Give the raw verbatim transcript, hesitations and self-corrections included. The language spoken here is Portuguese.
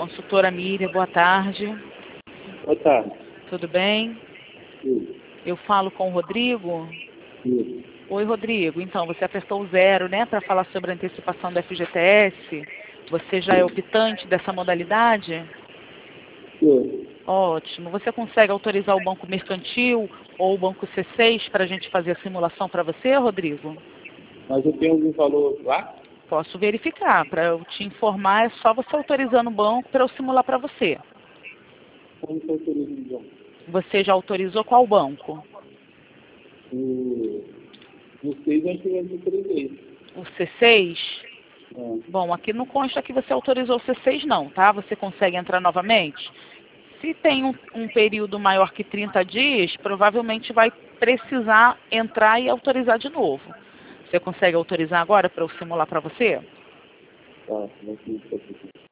Consultora Miriam, boa tarde. Boa tarde. Tudo bem? Sim. Eu falo com o Rodrigo? Sim. Oi, Rodrigo. Então, você apertou o zero, né, para falar sobre a antecipação do F G T S. Você já é optante dessa modalidade? Sim. Ótimo. Você consegue autorizar o Banco Mercantil ou o Banco C seis para a gente fazer a simulação para você, Rodrigo? Mas eu tenho algum valor lá? Posso verificar. Para eu te informar, é só você autorizando o banco para eu simular para você. Como que eu autorizo o banco? Você já autorizou qual banco? O... Vocês acho que eu autorizei. O C seis? É. Bom, aqui não consta que você autorizou o C seis não, tá? Você consegue entrar novamente? Se tem um, um período maior que trinta dias, provavelmente vai precisar entrar e autorizar de novo. Você consegue autorizar agora para eu simular para você? Tá, vou aqui.